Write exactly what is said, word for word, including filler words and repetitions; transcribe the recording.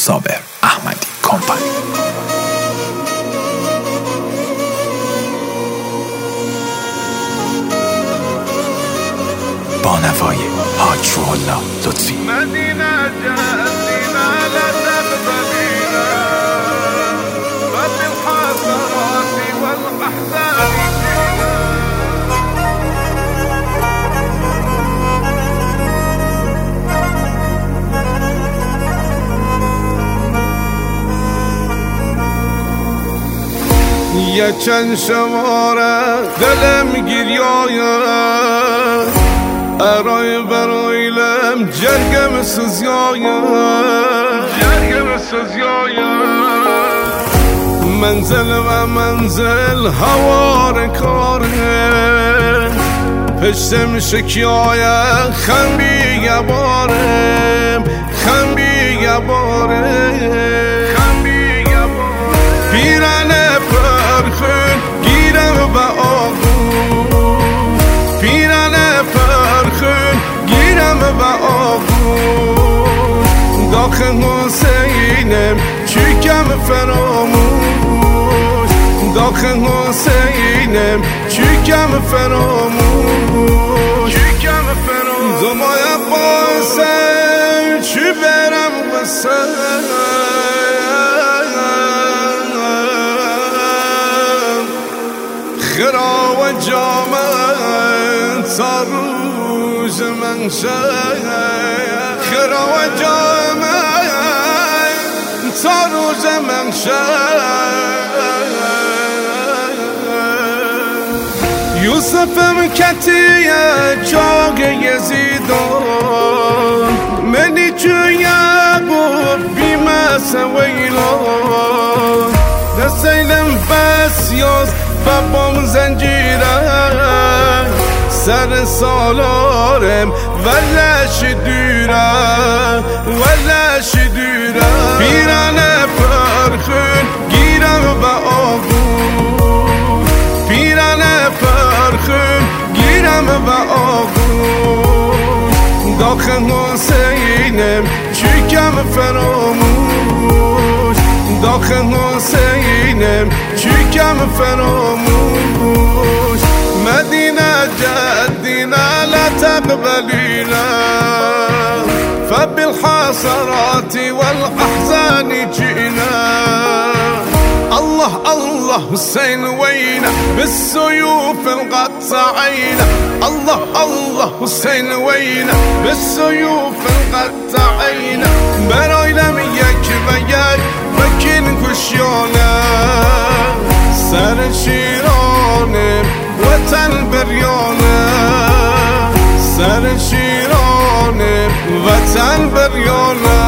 صابر احمدی کمپانی. با نوای حاج روح الله لطفی. مدینه جدینا لا تقبلينا وبالحسرات والأحزان یه چند شماره دلم گریایه ارای برایلم جرگم سوزیایه جرگم سوزیایه منزل و منزل هوار کاره پشتم شکیایه خنبی گبارم خنبی گبارم پیرانه پرخون گیرم و آغون پیرانه پرخون گیرم و آغون داخل حسینم چیکم فراموش داخل حسینم چیکم فراموش چیکم فراموش زمای باسم چی برم بسم خرا و جامن تا روز من شد خرا و جامن تا روز من شد یوسفم کتیه چاگ یزیدان منی چویا بود بیمه سویلان دستیلم بس یاز بابام زنجیره سر سالارم ولش دوره ولش دوره پیرانه پرخون گیرم و آغون پیرانه پرخون گیرم و آغون داخل حسینم چیکم فراموش داخل حسینم چیکم فراموش مدینه جدینا لا تقبلينا فبالحسرات والأحزان جئنا الله الله حسين وينه بالسيوف القطعينه الله الله حسين وينه بالسيوف القطعينه برايلم يك و یک بکن کشیانه سر شیرانم وطن بریانه سر شیرانم وطن بریانه